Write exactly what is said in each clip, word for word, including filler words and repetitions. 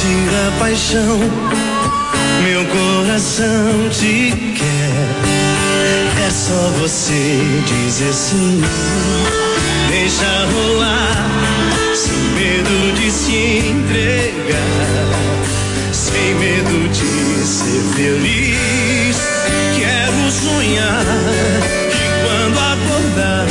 sentir a paixão, meu coração te quer. É só você dizer sim, deixa rolar, sem medo de se entregar, sem medo de ser feliz. Quero sonhar que quando acordar,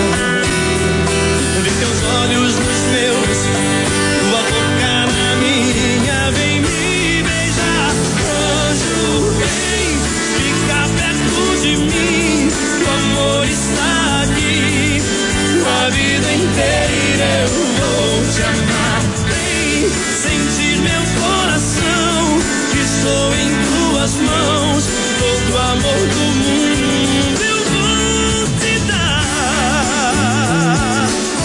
ver teus olhos nos meus, tua boca na minha, vem me beijar. Anjo, vem ficar perto de mim, o amor está aqui, a vida inteira eu vou te amar. Vem sentir meu coração, que estou em tuas mãos, todo o amor do mundo eu vou te dar.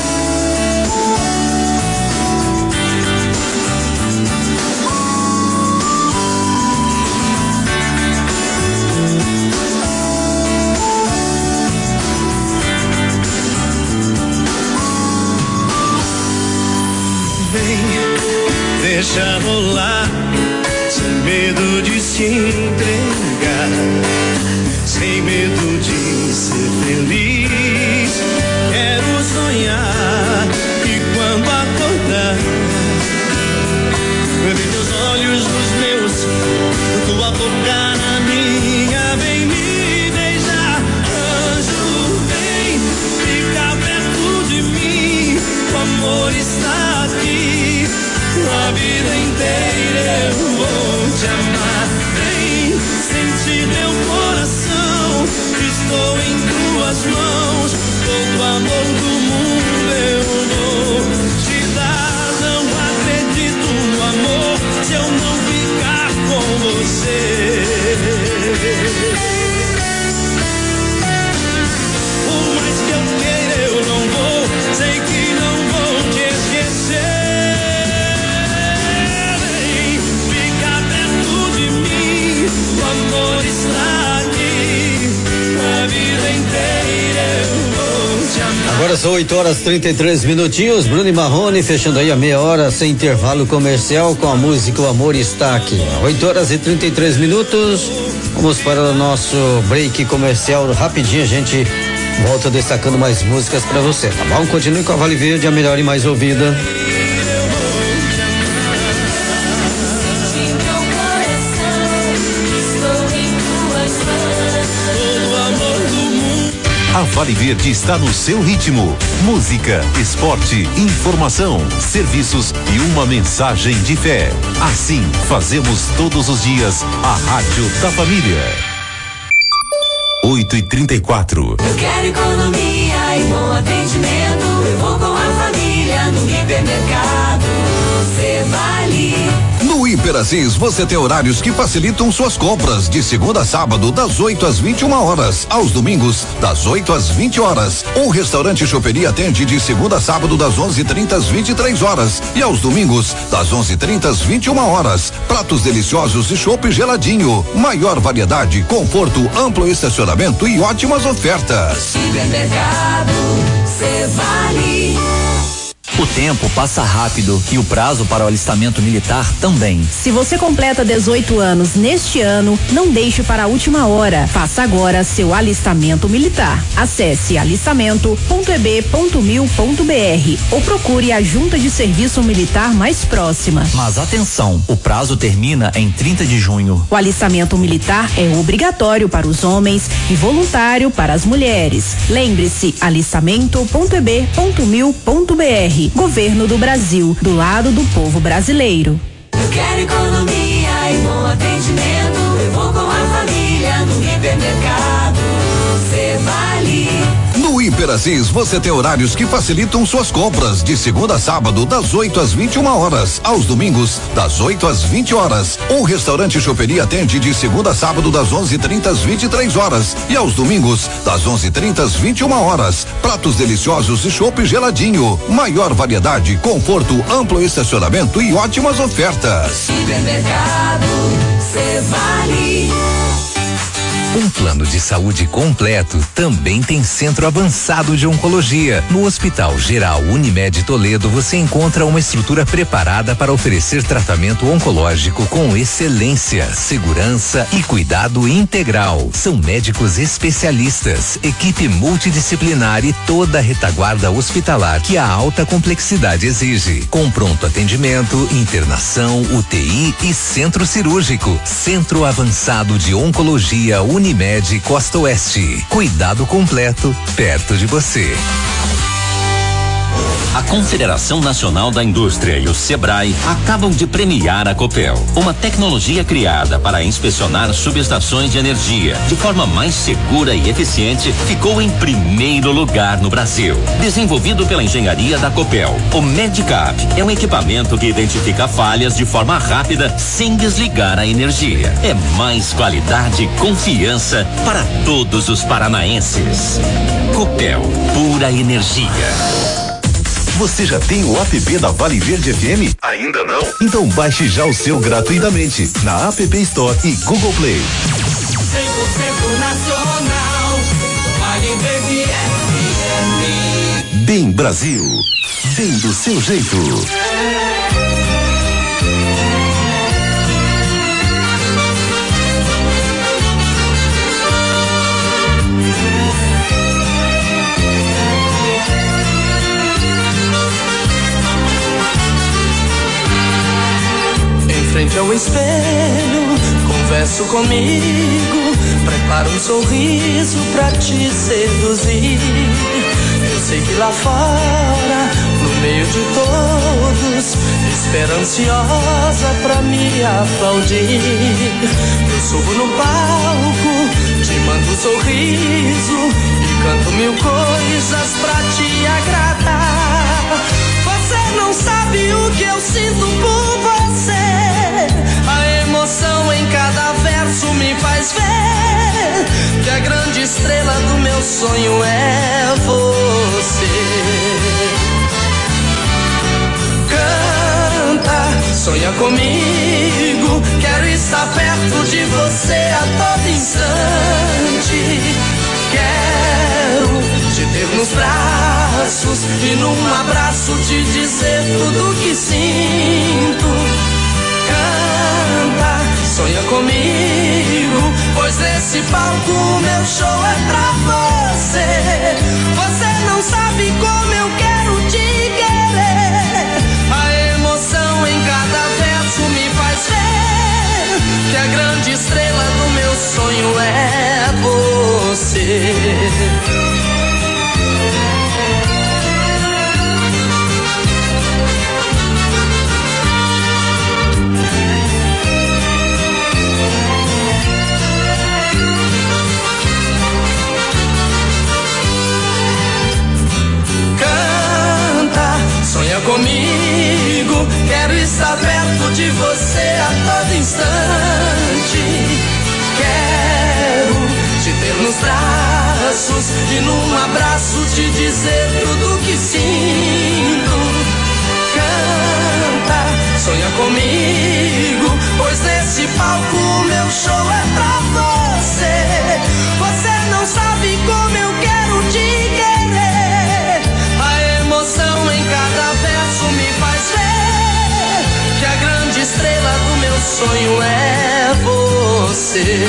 Vem, deixa rolar, sem medo de se entregar, sem medo de ser feliz. Quero sonhar e quando acordar, ver teus olhos nos meus, tua boca na minha, vem me beijar. Anjo, vem ficar perto de mim, o amor está aqui, a vida inteira eu vou te amar. Vem sentir meu coração, estou em tuas mãos, todo o amor do mundo eu vou te dar. Não acredito no amor se eu não ficar com você. Por mais que eu queira eu não vou, sei que não vou te esquecer. O amor está aqui, a vida inteira eu vou te amar. Agora são oito horas e trinta e três minutinhos. Bruno e Marrone fechando aí a meia hora sem intervalo comercial com a música O Amor Está Aqui. oito horas e trinta e três minutos. Vamos para o nosso break comercial. Rapidinho a gente volta destacando mais músicas para você, tá bom? Continue com a Vale Verde, a melhor e mais ouvida. A Vale Verde está no seu ritmo. Música, esporte, informação, serviços e uma mensagem de fé. Assim, fazemos todos os dias a Rádio da Família. oito e trinta e quatro. Eu quero economia e bom atendimento. Eu vou com a família no hipermercado. Você vale. No Hiperassis você tem horários que facilitam suas compras, de segunda a sábado das oito às vinte e uma horas, aos domingos das oito às vinte horas. O restaurante Choperia atende de segunda a sábado das onze e trinta às vinte e três horas e aos domingos das onze e trinta às vinte e uma horas. Pratos deliciosos e chopp geladinho, maior variedade, conforto, amplo estacionamento e ótimas ofertas. Supermercado Cevale. O tempo passa rápido e o prazo para o alistamento militar também. Se você completa dezoito anos neste ano, não deixe para a última hora. Faça agora seu alistamento militar. Acesse alistamento ponto e b ponto mil ponto b r ou procure a junta de serviço militar mais próxima. Mas atenção, o prazo termina em trinta de junho. O alistamento militar é obrigatório para os homens e voluntário para as mulheres. Lembre-se, alistamento ponto e b ponto mil ponto b r. Governo do Brasil, do lado do povo brasileiro. Eu quero economia e bom atendimento. Eu vou com a família no hipermercado. Você vale. No Hiperassis você tem horários que facilitam suas compras, de segunda a sábado das oito às vinte e uma horas, aos domingos das oito às vinte horas. O restaurante Choperia atende de segunda a sábado das onze e trinta às vinte e três horas e aos domingos das onze e trinta às vinte e uma horas. Pratos deliciosos e chopp geladinho, maior variedade, conforto, amplo estacionamento e ótimas ofertas. Supermercado Cevale. Um plano de saúde completo também tem Centro Avançado de Oncologia. No Hospital Geral Unimed Toledo você encontra uma estrutura preparada para oferecer tratamento oncológico com excelência, segurança e cuidado integral. São médicos especialistas, equipe multidisciplinar e toda a retaguarda hospitalar que a alta complexidade exige. Com pronto atendimento, internação, U T I e centro cirúrgico. Centro Avançado de Oncologia Unimed Costa Oeste. Cuidado completo, perto de você. A Confederação Nacional da Indústria e o Sebrae acabam de premiar a Copel, uma tecnologia criada para inspecionar subestações de energia de forma mais segura e eficiente, ficou em primeiro lugar no Brasil. Desenvolvido pela engenharia da Copel, o Medicap é um equipamento que identifica falhas de forma rápida sem desligar a energia. É mais qualidade e confiança para todos os paranaenses. Copel, pura energia. Você já tem o app da Vale Verde F M? Ainda não? Então baixe já o seu gratuitamente na App Store e Google Play. cem por cento nacional, Vale Verde F M. Bem Brasil, bem do seu jeito. Frente ao espelho, converso comigo, preparo um sorriso pra te seduzir. Eu sei que lá fora, no meio de todos, espera ansiosa pra me aplaudir. Eu subo no palco, te mando um sorriso e canto mil coisas pra te agradar. Você não sabe o que eu sinto por você. A emoção em cada verso me faz ver que a grande estrela do meu sonho é você. Canta, sonha comigo, quero estar perto de você a todo instante. Quero te ter nos braços e num abraço te dizer tudo que sinto. Canta, sonha comigo, pois nesse palco meu show é pra você. Você não sabe como eu quero te querer. A emoção em cada verso me faz ver que a grande estrela do meu sonho é você. Sonha comigo, quero estar perto de você a todo instante. Quero te ter nos braços e num abraço te dizer tudo que sinto. Canta, sonha comigo, pois nesse palco meu show é pra você. Você não sabe como eu quero te querer. A emoção em cada verso me faz ver que a grande estrela do meu sonho é você.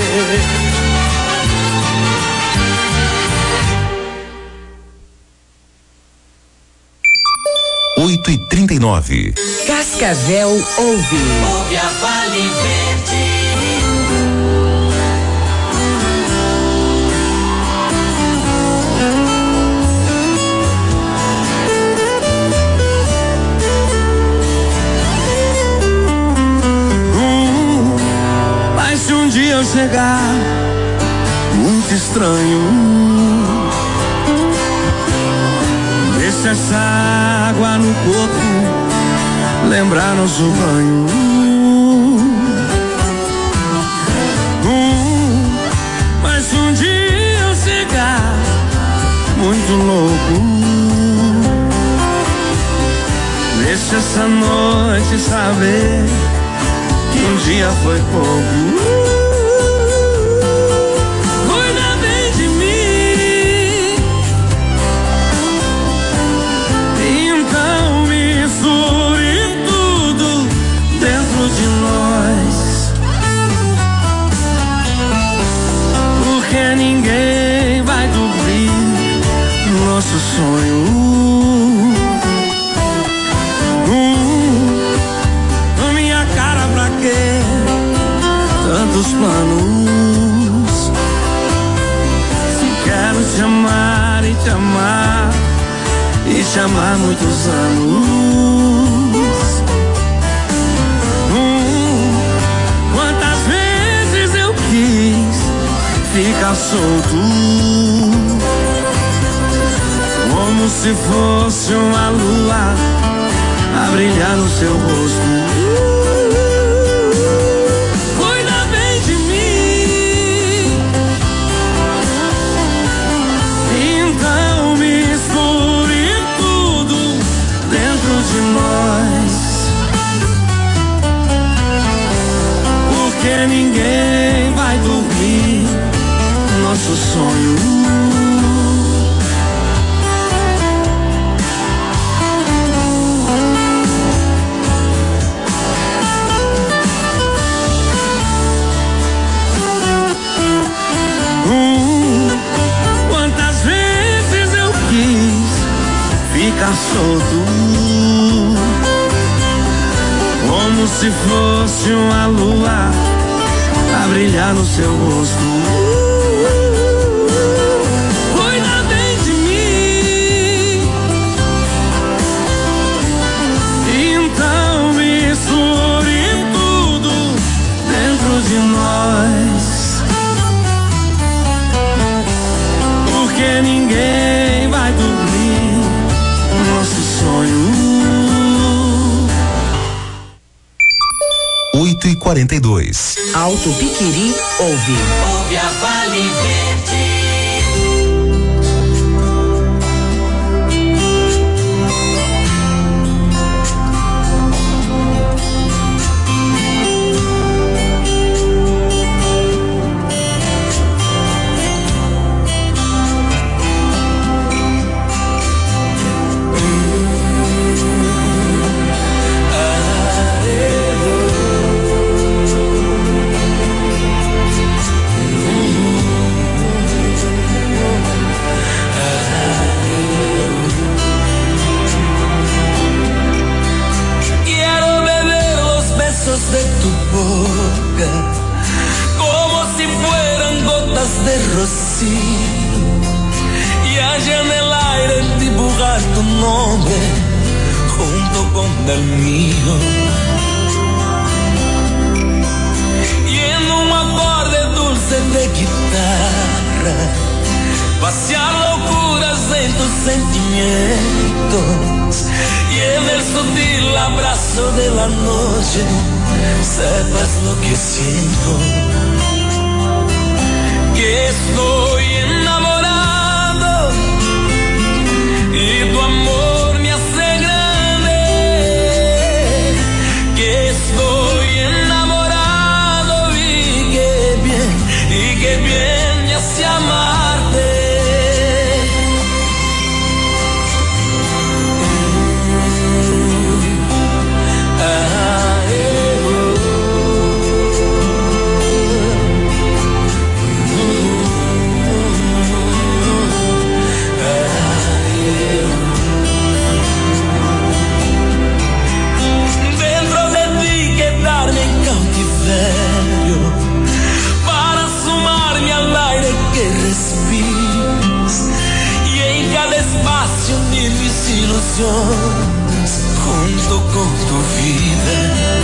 Oito e trinta e nove. Cascavel ouve. Ouve a Vale Verde. Mas se um dia eu chegar muito estranho, deixa essa água no corpo lembrar nosso banho. Hum, mas se um dia eu chegar muito louco, deixa essa noite saber que um dia foi pouco. amar muitos anos. Hum, quantas vezes eu quis ficar solto, como se fosse uma lua a brilhar no seu rosto. Cuida bem de mim, então misture tudo dentro de nós, porque ninguém vai dormir nosso sonho. Ficar solto, como se fosse uma lua a brilhar no seu rosto. Cuida bem de mim, então misture tudo dentro de nós, porque ninguém vai dormir nosso sonho. oito e quarenta e dois. Alto Piquiri ouve. Ouve a Vale Verde. De tu boca, como si fueran gotas de rocío, y allá en el aire dibujar tu nombre junto con el mío, y en un acorde dulce de guitarra vaciar locuras en tus sentimientos, y en el sutil abrazo de la noche sepas lo que siento, que estoy enamorado y tu amor me hace grande, que estoy enamorado y que bien, y que bien me hace amarte. Para sumarme al aire que respiras, y en cada espacio unir mis ilusiones junto con tu vida,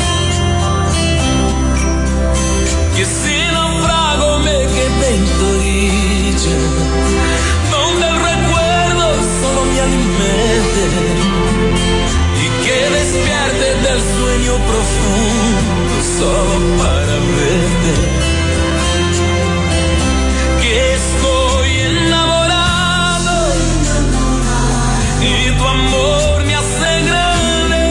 que si naufrago me quedé en tu orilla, donde el recuerdo solo me alimente y que despierte del sueño profundo solo para verte, que estoy enamorado y tu amor me hace grande,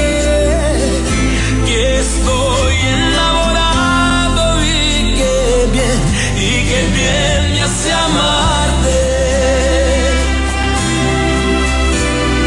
que estoy enamorado y que bien, y que bien me hace amarte.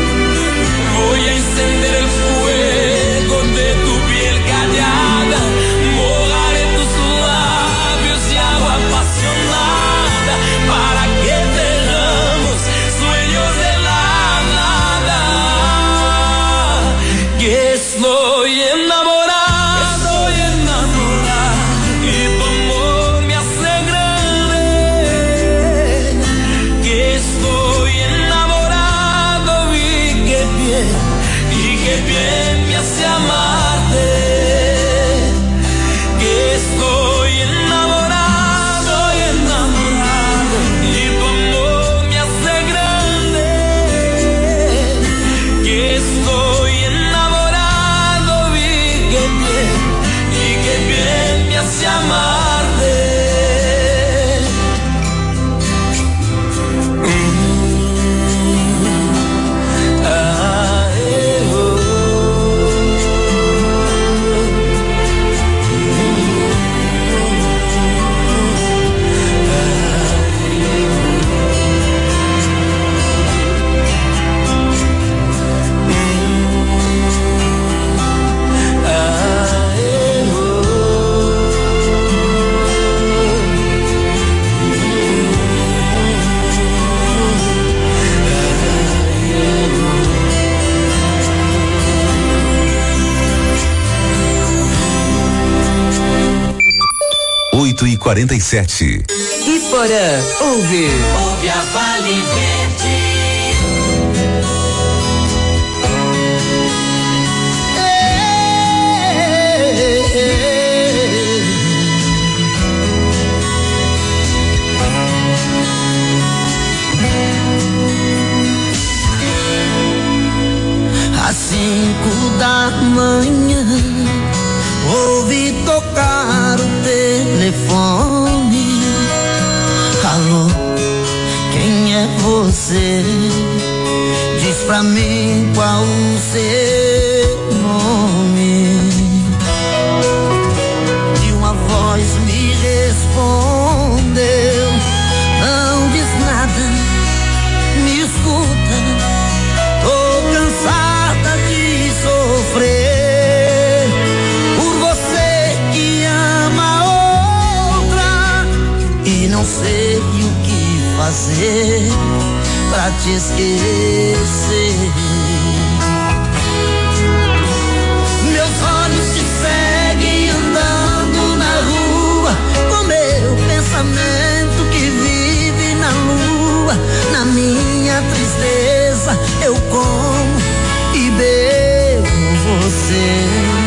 qué bien me hace amarte, que estoy enamorado y enamorado y tu amor me hace grande, que estoy enamorado y qué bien, y qué bien me hace amarte. oito e quarenta e sete. Iporã, ouve. Ouve a Vale Verde. Às cinco da manhã ouvi tocar o telefone. Alô, quem é você? Diz pra mim qual o seu nome. E uma voz me respondeu: não diz nada, me escuta, tô cansada de sofrer por você que ama outra e não sei o que fazer pra te esquecer. Meus olhos te seguem andando na rua, com meu pensamento que vive na lua. Na minha tristeza eu como e bebo você.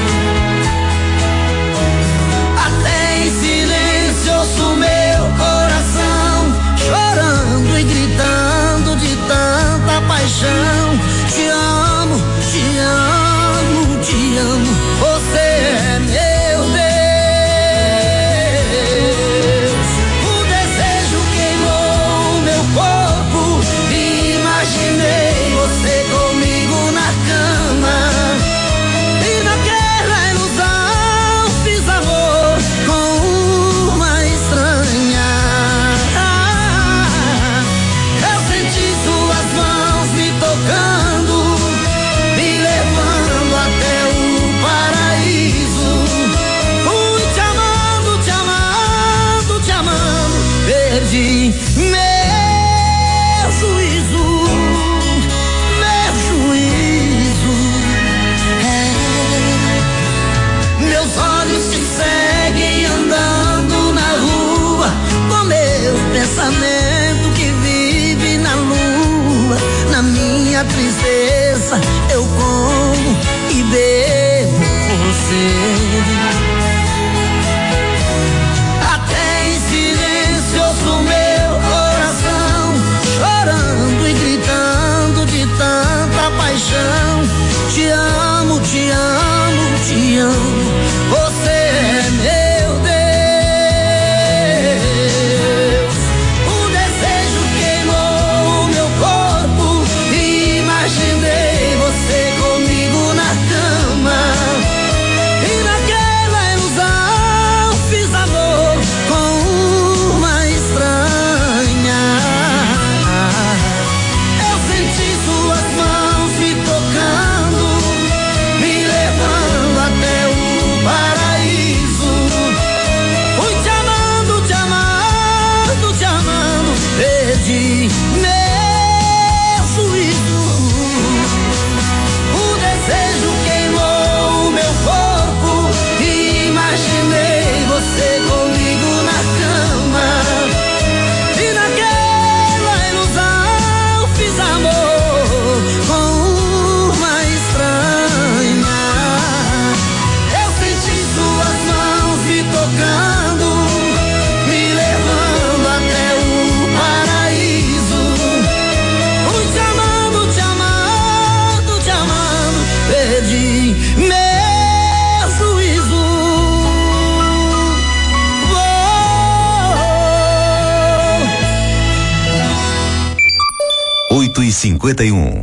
Até em silêncio ouço meu coração chorando e gritando de tanta paixão. Te amo, te amo, te amo, você é meu Deus. O desejo queimou meu corpo e imaginei você comigo na cama. E naquela ilusão fiz amor com uma estranha. Eu senti suas mãos me tocando, me levando até o paraíso. Fui te amando, te amando, te amando, perdi meu juízo, meu juízo. É. Meus olhos te seguem andando na rua, com meu pensamento que vive na lua. Na minha tristeza eu como e bebo você. Até em silêncio ouço meu coração chorando e gritando de tanta paixão. Te amo, te amo, te amo, você é meu Deus. O desejo queimou meu corpo e imaginei você comigo na cama. E na cinquenta e um.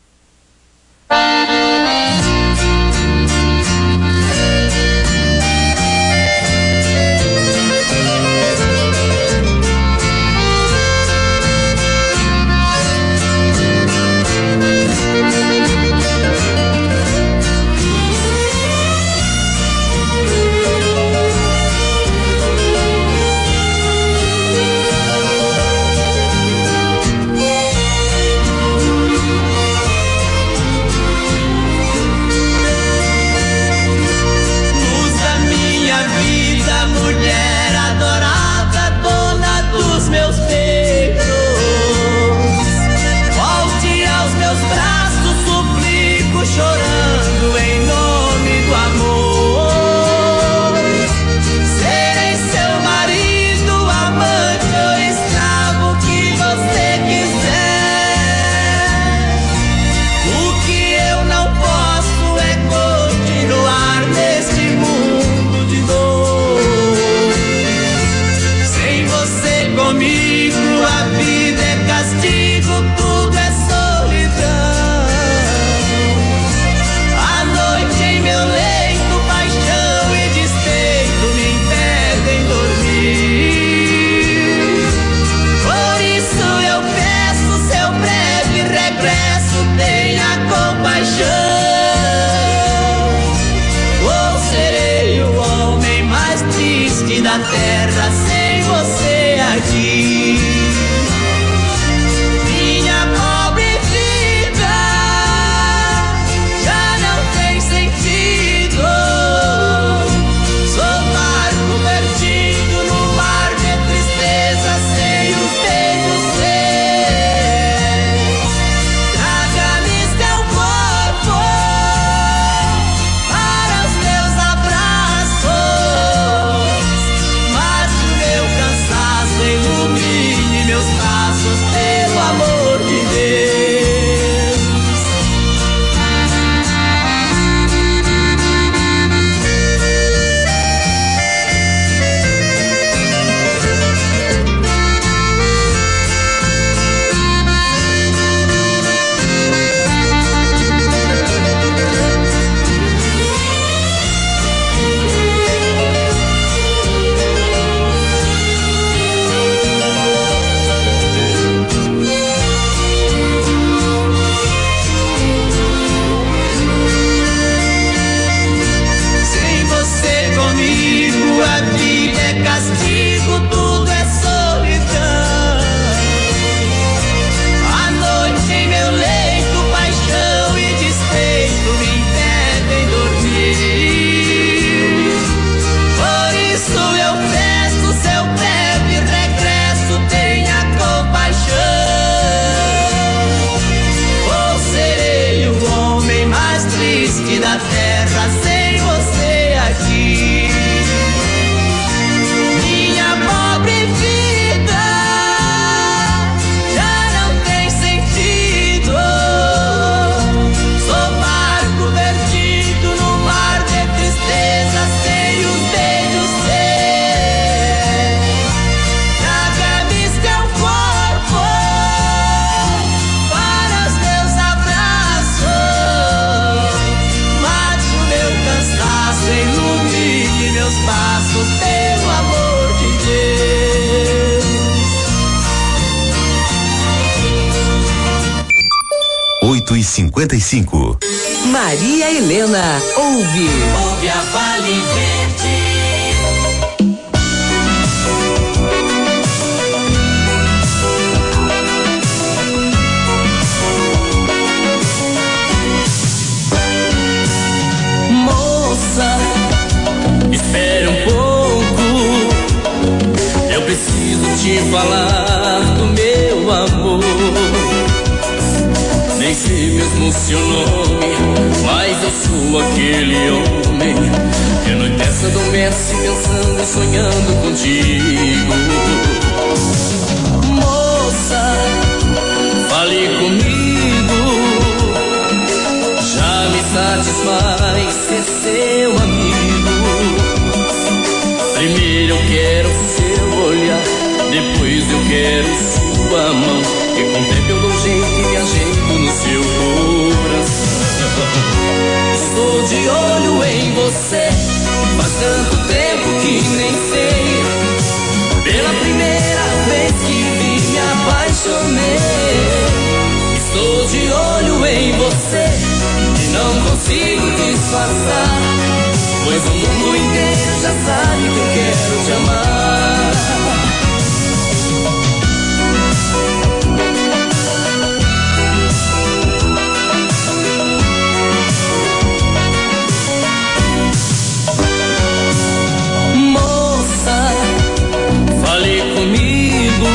oito e cinquenta e cinco. Maria Helena, ouve. Ouve a Vale Verde. Moça, espere um pouco. Eu preciso te falar do meu amor. Nem sei mesmo seu nome, mas eu sou aquele homem que a noite essa adormece pensando e sonhando contigo. Moça, fale comigo, já me satisfaz ser seu amigo. Primeiro eu quero seu olhar, depois eu quero sua sua mão, e com o tempo eu dou jeito e me ajeito no seu coração. Estou de olho em você, faz tanto tempo que nem sei. Pela primeira vez que vi me apaixonei. Estou de olho em você e não consigo disfarçar, pois o mundo inteiro já sabe que eu quero te amar. Moça, fale comigo,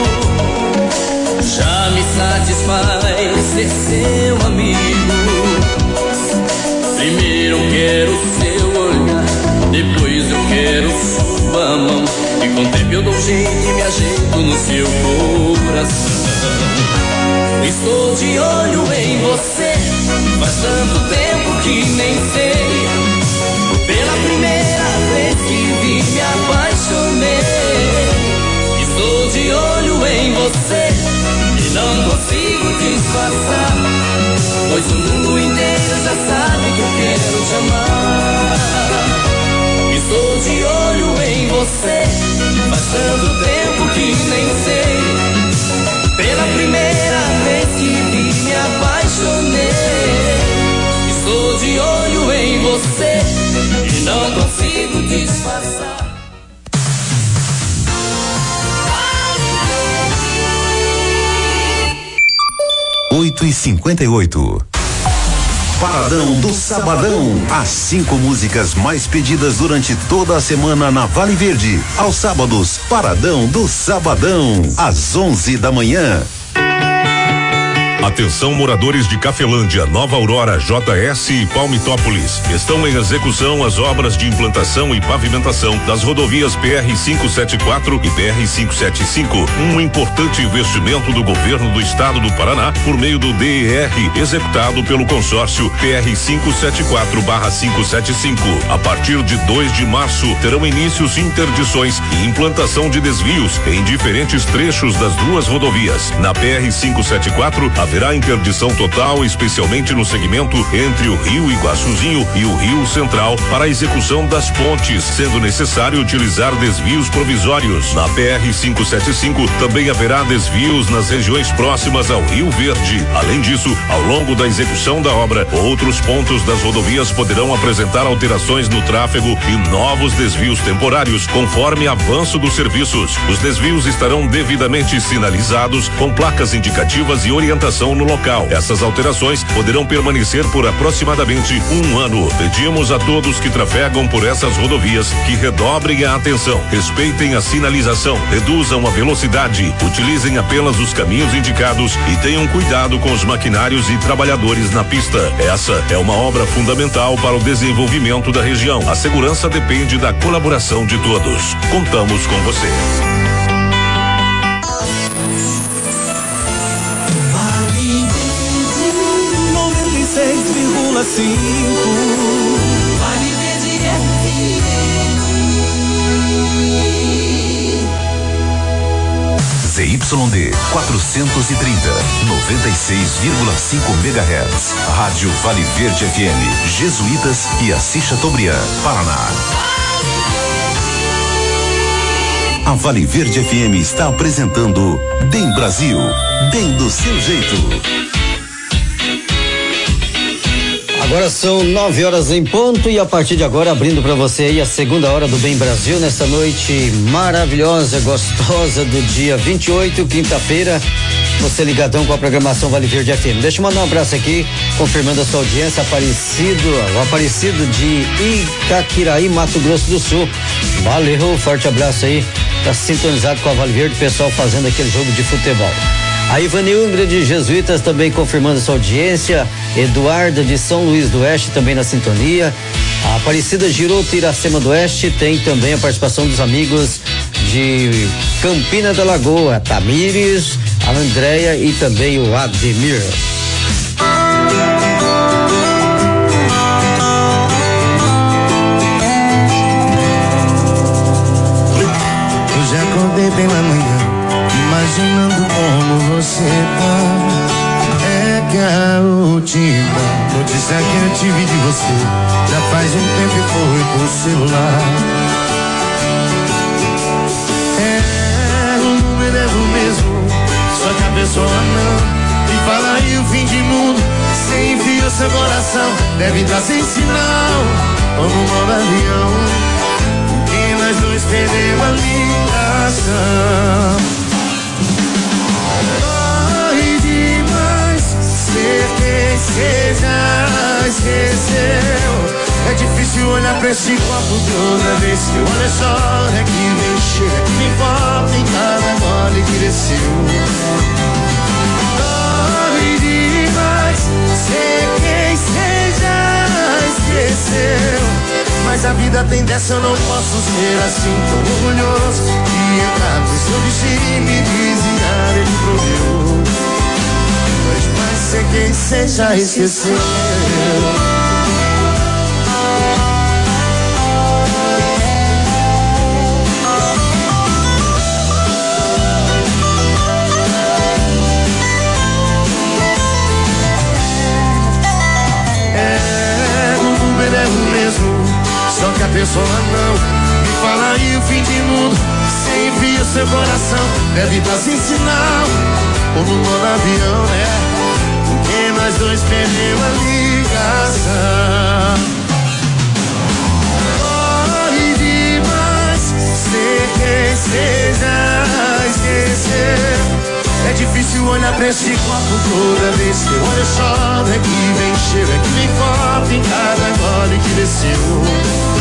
já me satisfaz ser seu amigo. Primeiro eu quero seu olhar, depois eu quero sua mão, e com o tempo eu dou jeito e me ajeito no seu coração. Estou de olho em você, faz tanto tempo que nem sei. Pela primeira vez que vi me apaixonei. Estou de olho em você e não consigo disfarçar, pois o mundo inteiro já sabe que eu quero te amar. Estou de olho em você, faz tanto tempo que nem sei. Pela primeira vez que vi me apaixonei. Estou de olho em você e não consigo disfarçar. oito e cinquenta e oito. Paradão do Sabadão. As cinco músicas mais pedidas durante toda a semana na Vale Verde. Aos sábados, Paradão do Sabadão. Às onze da manhã. Atenção, moradores de Cafelândia, Nova Aurora, J S e Palmitópolis. Estão em execução as obras de implantação e pavimentação das rodovias P R quinhentos e setenta e quatro e P R quinhentos e setenta e cinco. Um importante investimento do governo do estado do Paraná por meio do D E R, executado pelo consórcio P R quinhentos e setenta e quatro barra quinhentos e setenta e cinco. A partir de dois de março, terão inícios interdições e implantação de desvios em diferentes trechos das duas rodovias. Na P R quinhentos e setenta e quatro, haverá interdição total, especialmente no segmento entre o Rio Iguaçuzinho e o Rio Central, para a execução das pontes, sendo necessário utilizar desvios provisórios. Na P R quinhentos e setenta e cinco também haverá desvios nas regiões próximas ao Rio Verde. Além disso, ao longo da execução da obra, outros pontos das rodovias poderão apresentar alterações no tráfego e novos desvios temporários, conforme avanço dos serviços. Os desvios estarão devidamente sinalizados com placas indicativas e orientação no local. Essas alterações poderão permanecer por aproximadamente um ano. Pedimos a todos que trafegam por essas rodovias que redobrem a atenção, respeitem a sinalização, reduzam a velocidade, utilizem apenas os caminhos indicados e tenham cuidado com os maquinários e trabalhadores na pista. Essa é uma obra fundamental para o desenvolvimento da região. A segurança depende da colaboração de todos. Contamos com você. seis vírgula cinco Vale Verde F M. Z Y D quatrocentos e trinta, noventa e seis vírgula cinco megahertz. Rádio Vale Verde F M, Jesuítas e Assis Chateaubriand, Paraná. A Vale Verde F M está apresentando Bem Brasil, bem do seu jeito. Agora são nove horas em ponto e a partir de agora abrindo para você aí a segunda hora do Bem Brasil nessa noite maravilhosa, gostosa do dia vinte e oito, quinta-feira. Você ligadão com a programação Vale Verde F M. Deixa eu mandar um abraço aqui, confirmando a sua audiência, Aparecido, o Aparecido de Itaquiraí, Mato Grosso do Sul. Valeu, forte abraço aí, tá sintonizado com a Vale Verde, pessoal fazendo aquele jogo de futebol. A Ivanilda de Jesuítas também confirmando sua audiência. Eduarda de São Luís do Oeste também na sintonia. A Aparecida Giroto Iracema do Oeste tem também a participação dos amigos de Campina da Lagoa, Tamires, a Andréia e também o Ademir. Hoje acordei bem na manhã, imaginando que eu tive de você já faz um tempo e foi por celular. É, o número é o mesmo, só que a pessoa não. E fala aí o fim de mundo, você enviou seu coração, deve estar sem sinal, como um modo avião, e nós dois perdemos a ligação. Corre demais, ser quem seja, esqueceu. É difícil olhar pra esse copo toda vez que eu olho só, é que vem cheio, é que me importa em cada gole que desceu. Ser quem seja, esqueceu. Mas a vida tem dessa, eu não posso ser assim, tão orgulhoso de entrar no seu destino e me desviar, ele proveu. Mas ser quem seja, esqueceu. Só que a pessoa não me fala aí o fim de mundo, você envia o seu coração, deve estar sem sinal, como no modo avião, né? Porque nós dois perdemos a ligação. Corre demais, ser quem seja, esquecer. É difícil olhar pra esse copo toda vez que eu olho só, é que vem cheio, é que me importa em cada gole que desceu.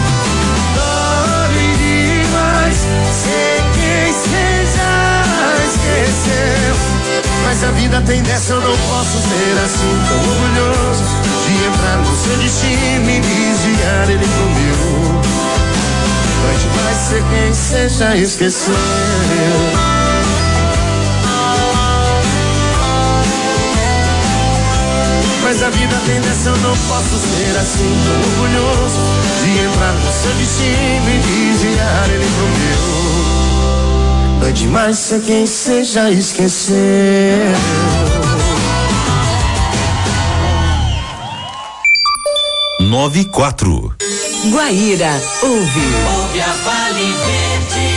Dói demais, ser quem seja, esqueceu. Mas a vida tem dessa, eu não posso ser assim, tão orgulhoso de entrar no seu destino e desviar ele pro meu. Dói demais, ser quem seja, esqueceu. Mas a vida tem dessa, eu não posso ser assim, tão orgulhoso de entrar no seu destino e desviar ele pro meu. Dói demais ser quem seja, esquecer. Nove e quatro. Guaíra, ouve. Ouve a Vale Verde.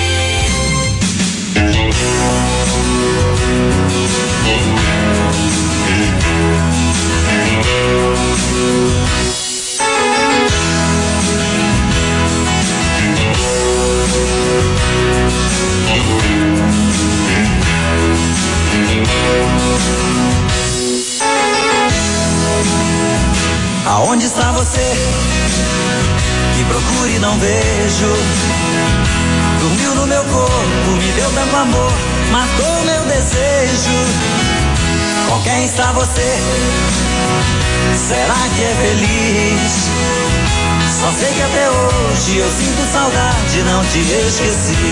Aonde está você? Que procure e não vejo. Dormiu no meu corpo, me deu tanto amor, matou meu desejo. Com quem está você? Será que é feliz? Só sei que até hoje eu sinto saudade, não te esqueci.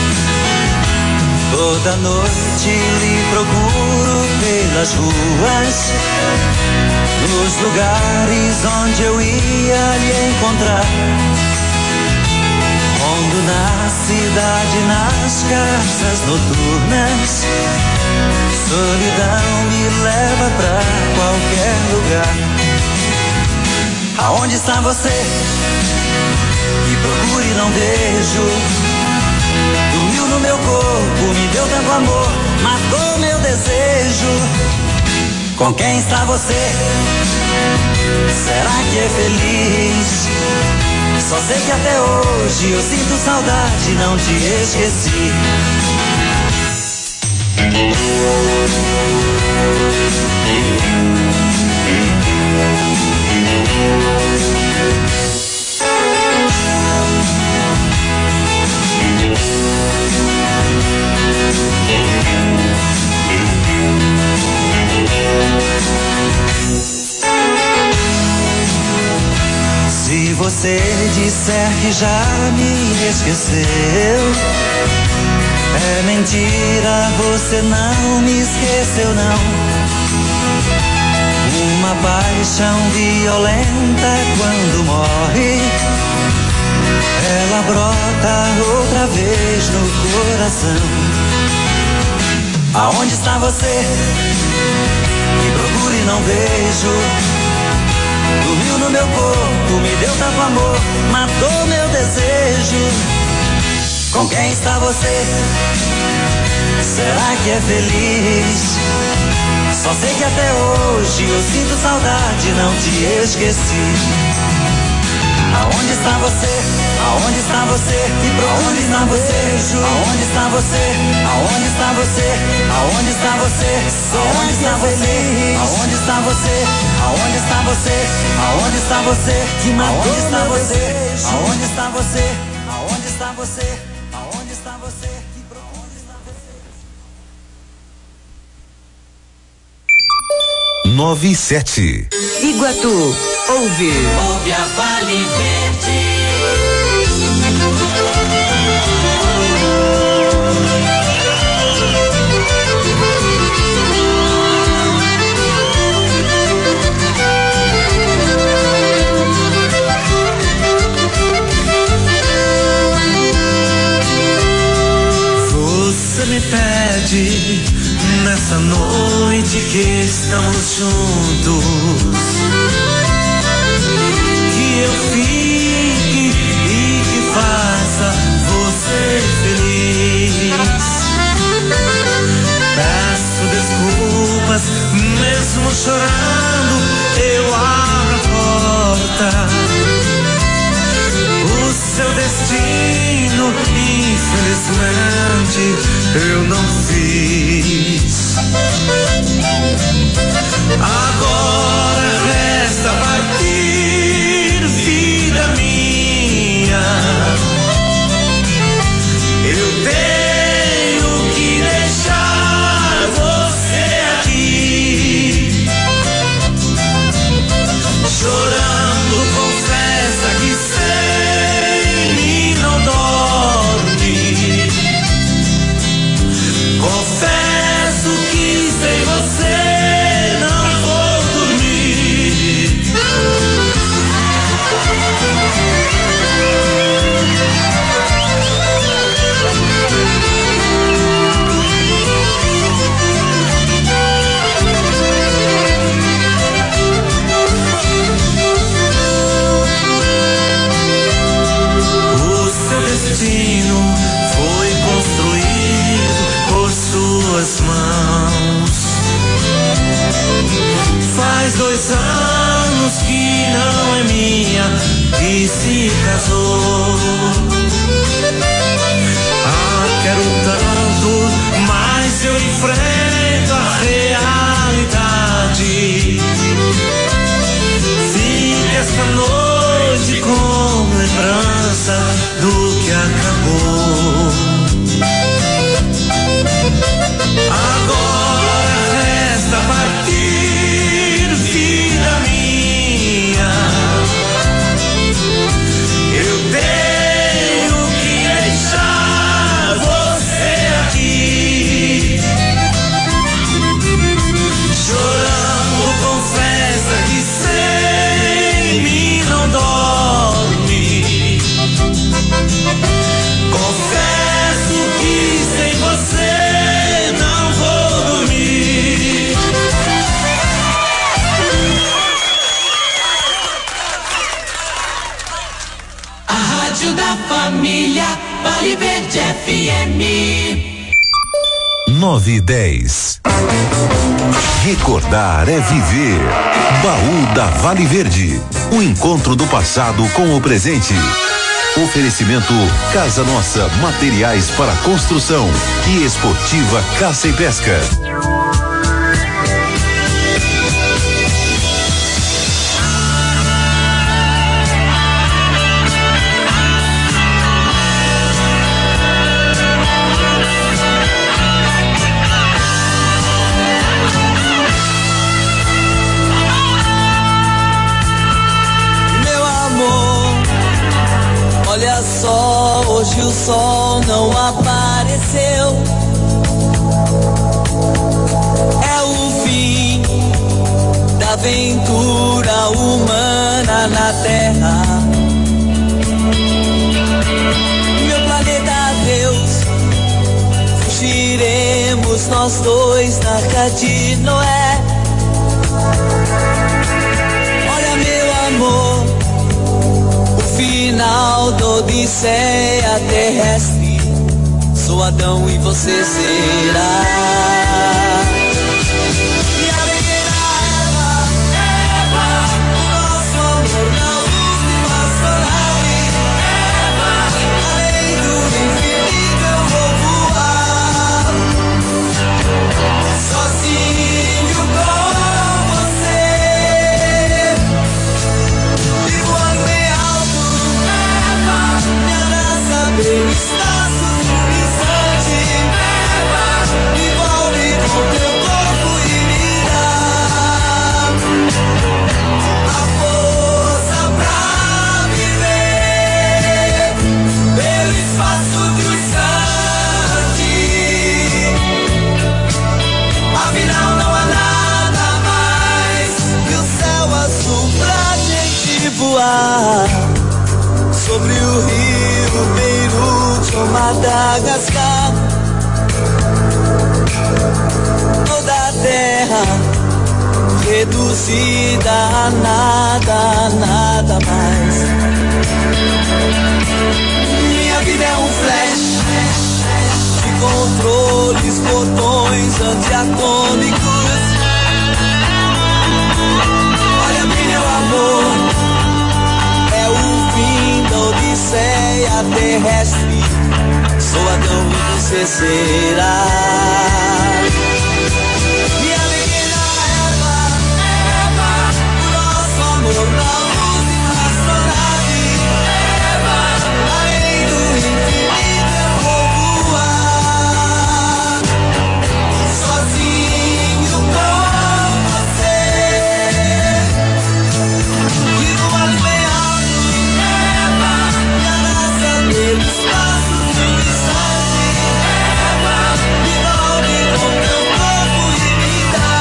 Toda noite lhe procuro pelas ruas, nos lugares onde eu ia lhe encontrar. Rondo na cidade, nas casas noturnas, solidão me leva pra qualquer lugar. Aonde está você? Que procure e não vejo. Dormiu no meu corpo, me deu tanto amor, matou meu desejo. Com quem está você? Será que é feliz? Só sei que até hoje eu sinto saudade, não te esqueci. Se você disser que já me esqueceu, é mentira, você não me esqueceu não. Uma paixão violenta quando morre, ela brota outra vez no coração. Aonde está você? Que procure e não vejo. amor matou meu desejo. Com quem está você? Será que é feliz? Só sei que até hoje eu sinto saudade, não te esqueci. Aonde está você? Aonde está você? E pra onde está você? Aonde está você? Aonde está você? Aonde está você? Aonde está você? Aonde está você? Aonde está você? Aonde está você? Que matou está você? Aonde está você? Aonde está você? Aonde está você? Que procura está você? Nove e sete. Iguatu, ouve. Ouve a Vale Verde. Você me pede nessa noite que estamos juntos, que eu fique e que faça você feliz. Peço desculpas, mesmo chorando, eu abro a porta. O seu destino, infelizmente, eu não fiz. Agora resta partir, vida minha. Eu tenho que deixar você aqui, chorando, confessa que sem mim não dorme. Confesso que sem você não vou dormir. O seu destino foi construído por suas mãos. Faz dois anos que não é minha, que se casou. Ah, quero tanto, mas eu enfrento a realidade. Fique esta noite com lembrança do que acabou. Agora resta partir, vida minha. Eu tenho que deixar você aqui, chorando, confessa que sem mim não dorme. Confesso que sem você não vou dormir. A Rádio da Família, Vale Verde F M. Nove e dez. Recordar é viver. Baú da Vale Verde. O encontro do passado com o presente. Oferecimento Casa Nossa, materiais para construção e Esportiva Caça e Pesca. Olha só, hoje o sol não apareceu. É o fim da aventura humana na Terra. Meu planeta Deus, fugiremos nós dois na Arca de Noé. Olha, meu amor, odisseia terrestre. Sou Adão e você será. E a pequena Eva, Eva, o nosso amor na última sonave. Eva, além do infinito eu vou voar, sozinho com você, e voando bem alto. Eva, me abraça bem está. Sobre o rio Beirute ou Madagascar, toda a terra reduzida a nada, nada mais. Minha vida é um flash de controles, botões antiatômicos. Olha bem, meu amor, odisseia terrestre. Sou Adão e você será. Minha pequena Eva, Eva, o nosso amor na última sonave. Eva, além do infinito eu vou voar, sozinho com você, e voando bem alto. Pelos passos de um instante, Eva, me envolve com teu corpo e me dá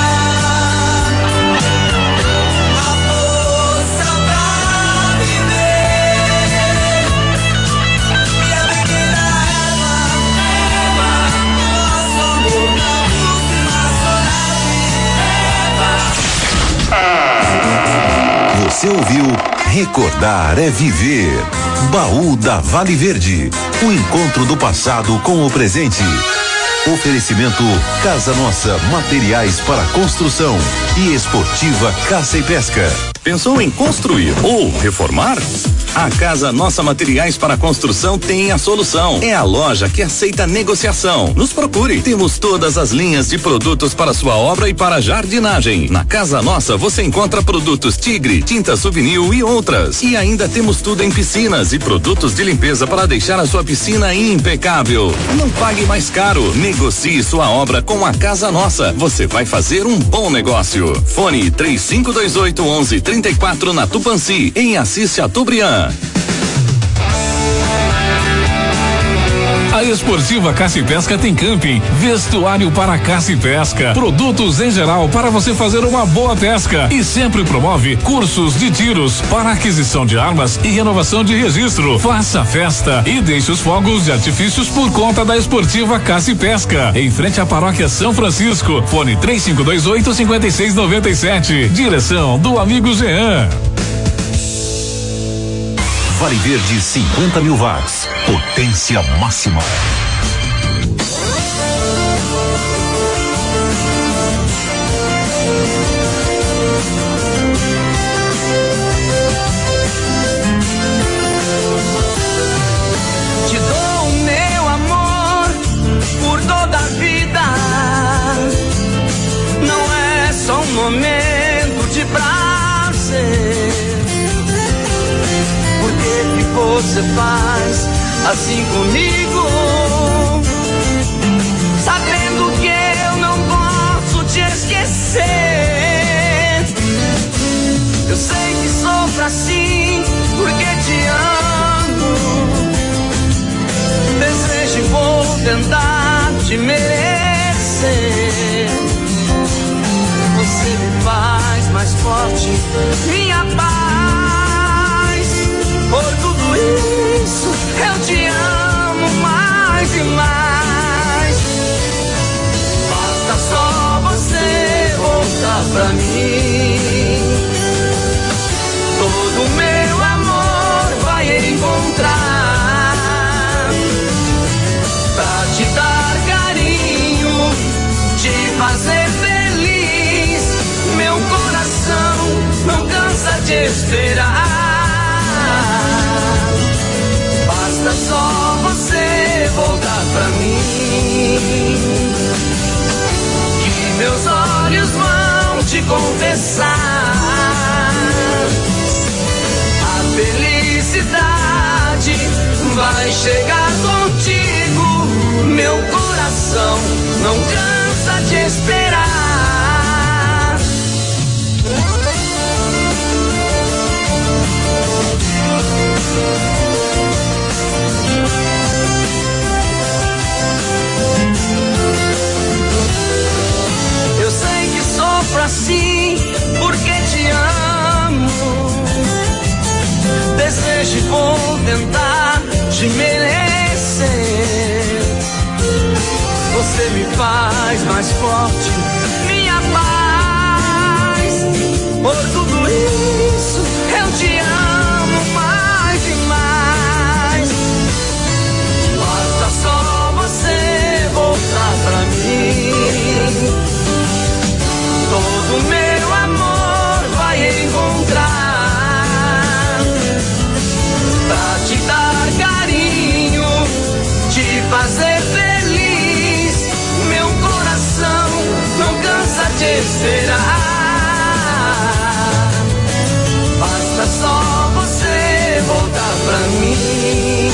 a força pra viver. Minha pequena Eva, Eva, nosso amor na última sonave. Eva. Você ouviu Recordar é Viver. Baú da Vale Verde, o encontro do passado com o presente. Oferecimento Casa Nossa, materiais para construção e Esportiva Caça e Pesca. Pensou em construir ou reformar? A Casa Nossa Materiais para Construção tem a solução. É a loja que aceita negociação. Nos procure. Temos todas as linhas de produtos para sua obra e para jardinagem. Na Casa Nossa você encontra produtos Tigre, tinta Souvenir e outras. E ainda temos tudo em piscinas e produtos de limpeza para deixar a sua piscina impecável. Não pague mais caro. Negocie sua obra com a Casa Nossa. Você vai fazer um bom negócio. Fone três cinco dois oito, onze, trinta e quatro na Tupanci, em Assis Chateaubriand. A Esportiva Caça e Pesca tem camping, vestuário para caça e pesca, produtos em geral para você fazer uma boa pesca e sempre promove cursos de tiros para aquisição de armas e renovação de registro. Faça festa e deixe os fogos de artifícios por conta da Esportiva Caça e Pesca, em frente à Paróquia São Francisco. Fone três cinco dois oito, cinco seis nove sete. Direção do amigo Jean. Vale Verde cinquenta mil watts, potência máxima. Te dou o meu amor por toda a vida. Não é só um momento de prazer. Você faz assim comigo, sabendo que eu não posso te esquecer. Eu sei que sofro assim porque te amo. Desejo e vou tentar te merecer. Você me faz mais forte, minha paz. Por tudo isso eu te amo mais e mais. Basta só você voltar pra mim. Todo meu amor vai encontrar te esperar. Basta só você voltar pra mim, que meus olhos vão te confessar. A felicidade vai chegar contigo, meu coração não cansa de esperar. Eu sei que sofro assim porque te amo. Desejo e vou tentar te merecer. Você me faz mais forte, minha paz. Por tudo isso eu te amo mais e mais. Basta só você voltar pra mim, todo meu amor vai encontrar, pra te dar carinho, te fazer feliz. Meu coração não cansa de esperar. Basta só você voltar pra mim,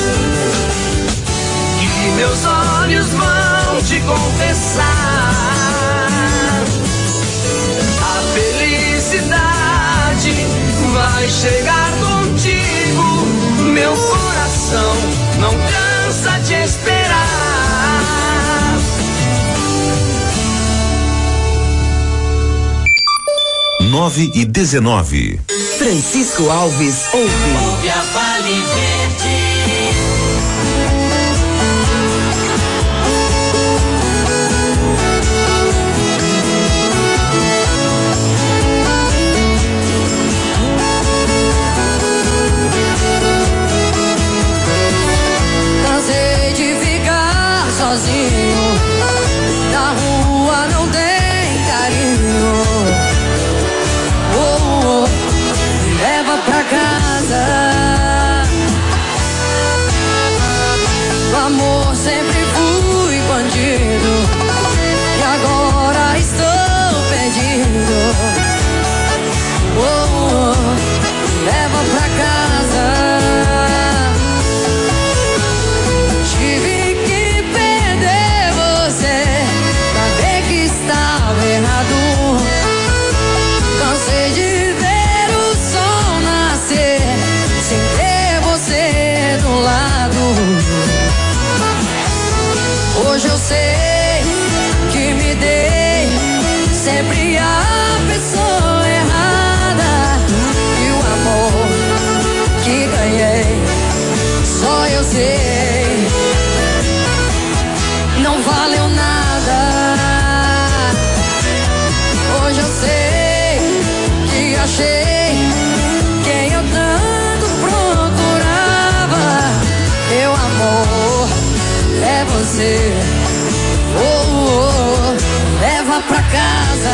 que meus olhos vão te confessar. A felicidade vai chegar contigo, meu coração não cansa de esperar. Nove e dezenove. Francisco Alves ouve. Ouve a Vale Verde. Cansei de ficar sozinho, na rua não tem carinho. Oh, oh, me leva pra casa. O amor sempre fui bandido e agora estou perdido. Oh, oh, me leva pra casa. Tive que perder você pra ver que estava errado. Cansei de ver o sol nascer sem ter você do lado. Hoje eu sei que me dei sempre a pessoa errada, e o amor que ganhei só eu sei não valeu nada. Hoje eu sei que achei quem eu tanto procurava. Meu amor é você. Oh, oh, leva pra casa,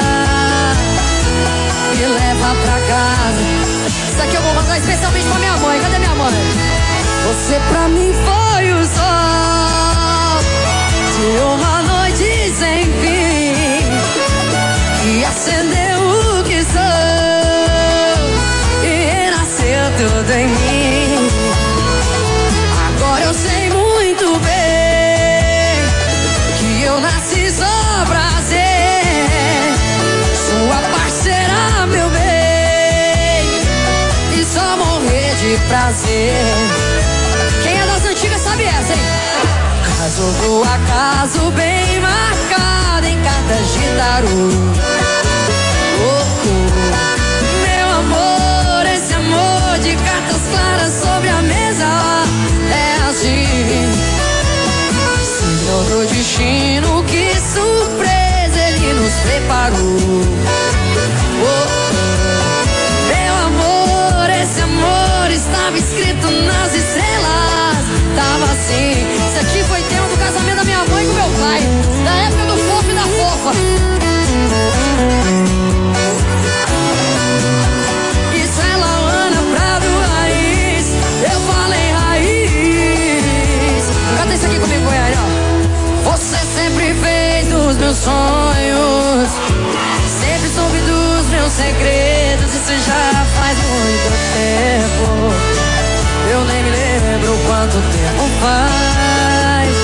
me leva pra casa. Isso aqui eu vou mandar especialmente pra minha mãe. Cadê minha mãe? Você pra mim foi o sol de uma noite sem fim, que acendeu o que sou e renasceu tudo em mim. Agora eu sei muito bem que eu nasci só pra ser sua parceira, meu bem, e só morrer de prazer. Quem é das antigas sabe essa, hein? Caso do acaso bem marcado em cartas de tarô. Oh, oh. Meu amor, esse amor de cartas claras sobre a mesa é assim. Senhor do destino, que surpresa ele nos preparou. Oh, oh. Meu amor, esse amor estava escrito nas estrelas. Tava assim. Isso aqui foi tema do casamento da minha mãe com meu pai, da época do fofo e da fofa. sonhos. Sempre soube dos meus segredos, isso já faz muito tempo. Eu nem me lembro quanto tempo faz.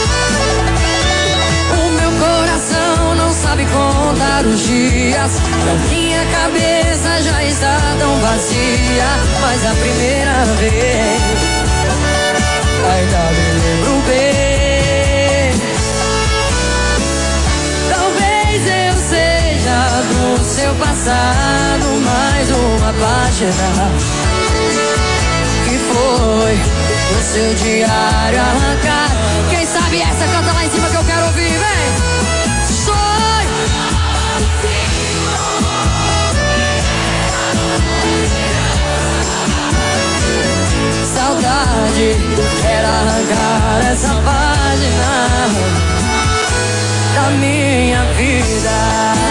O meu coração não sabe contar os dias, a minha cabeça já está tão vazia. Mas a primeira vez ainda me lembro bem. Talvez eu seja do seu passado mais uma página que foi no seu diário arrancar. Quem sabe essa canta lá em cima que eu quero ouvir, vem! Sonho! Saudade era arrancar essa página da minha vida,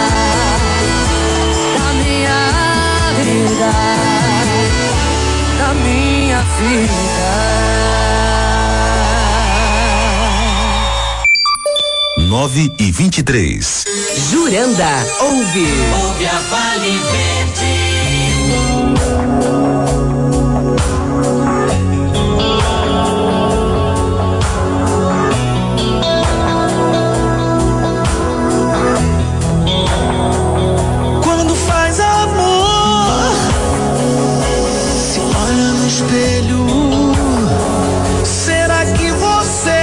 da minha vida, da minha vida. Nove e vinte e três. Juranda, ouve. Ouve a Vale Verde. Quando faz amor, se olha no espelho, será que você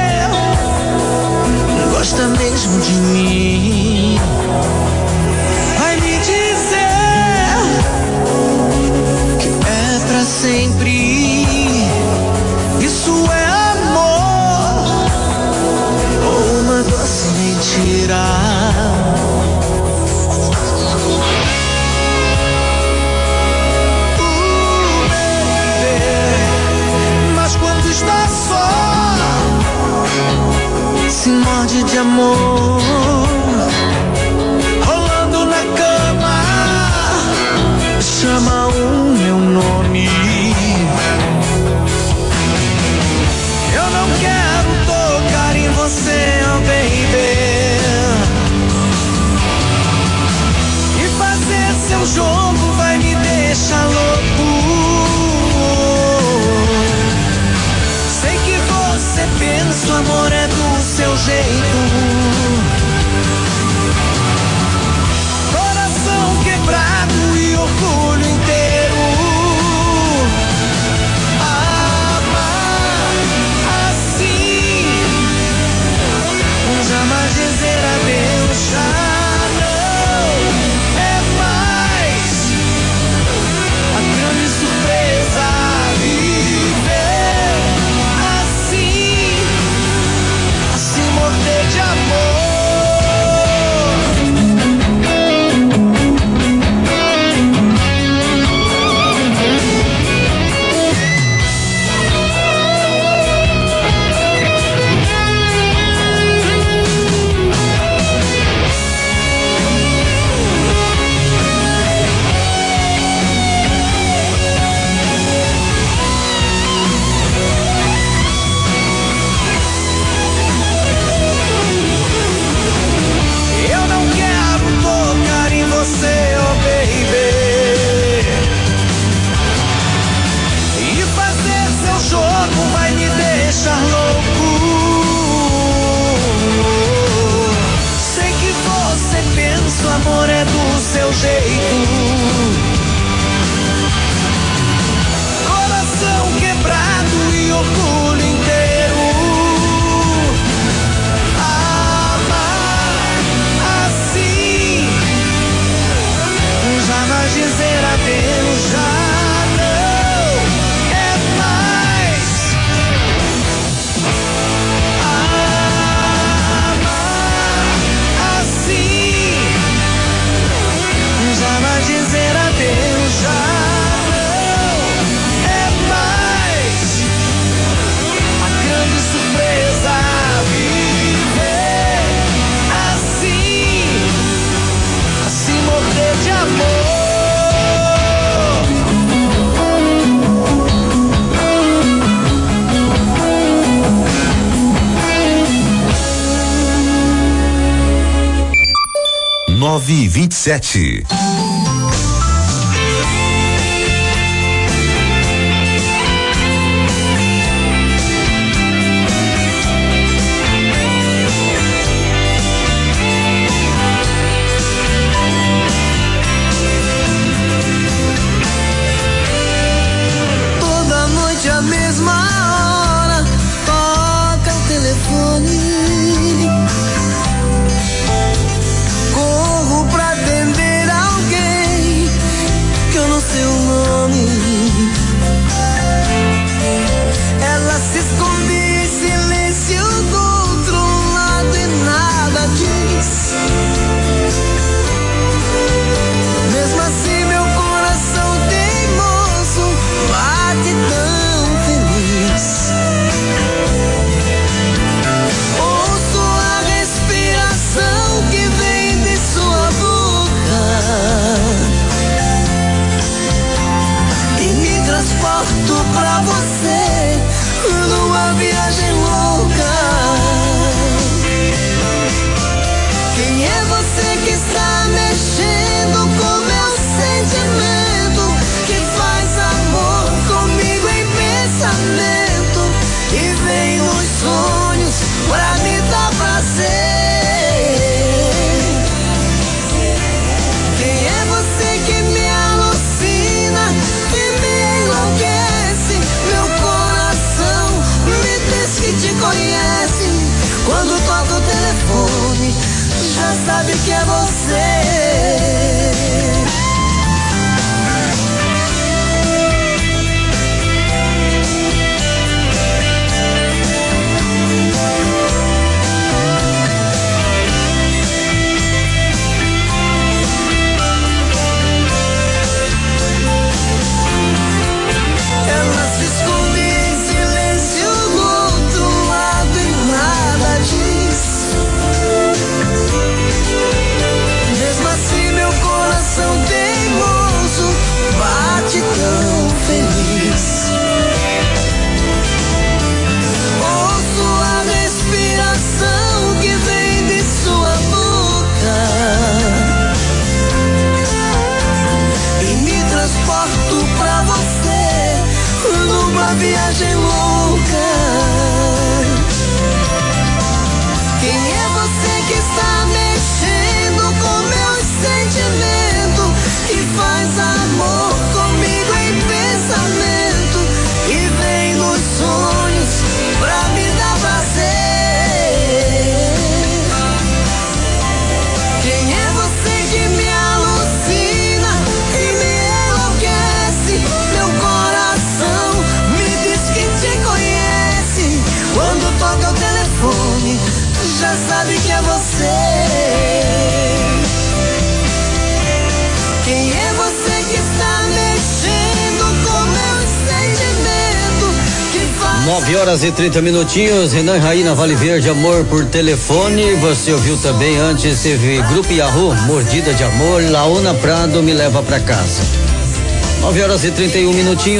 gosta mesmo de mim? Vai me dizer que é pra sempre. Isso é amor ou uma doce mentira? Está só, se morde de amor, rolando na cama, chama o meu nome. Eu não quero tocar em você, oh baby, e fazer seu jogo vai me deixar louco. Você pensa, o amor é do seu jeito. Coração quebrado e orgulho inteiro. Amar assim, jamais dizer adeus, já não é mais a grande surpresa. De amor. O amor é do seu jeito. Coração quebrado e orgulho inteiro. Amar assim, jamais dizer adeus, já não é mais. Amar assim, jamais dizer adeus, já não é mais. nove dois sete. Toda noite a mesma hora toca o telefone. Corro pra atender alguém que eu não sei o nome. Ela se esconde em silêncio do outro lado e nada diz. Mesmo assim meu coração teimoso bate tão feliz. Ouço a respiração que vem de sua boca e me transporto pra você numa viagem louca. Quem é você que está mexendo com meu sentimento, que faz amor comigo em pensamento e vem nos sonhos pra me dar prazer? Quem é você que me alucina, que me enlouquece? Meu coração me diz que te conhece. Quando toca o telefone, já sabe que é você. Ela se esconde em silêncio do outro lado e nada diz. Mesmo assim meu coração teimoso bate tão feliz. Ouço a respiração que vem de sua boca e me transporto pra você numa viagem louca. Quem é você que está mexendo com meu sentimento, que faz amor comigo em pensamento e vem nos sonhos pra me dar prazer? Quem é você que me alucina, que me enlouquece? Meu coração me diz que te conhece. Quando toca o telefone, já sabe que é você. Quem é você que está mexendo com meu sentimento, que faz nove horas e trinta minutinhos. Renan e Raína Vale Verde, Amor por Telefone. Você ouviu também antes, teve Grupo Yahoo, Mordida de Amor, Laona Prado, Me Leva Pra Casa. nove horas e trinta e um minutinhos.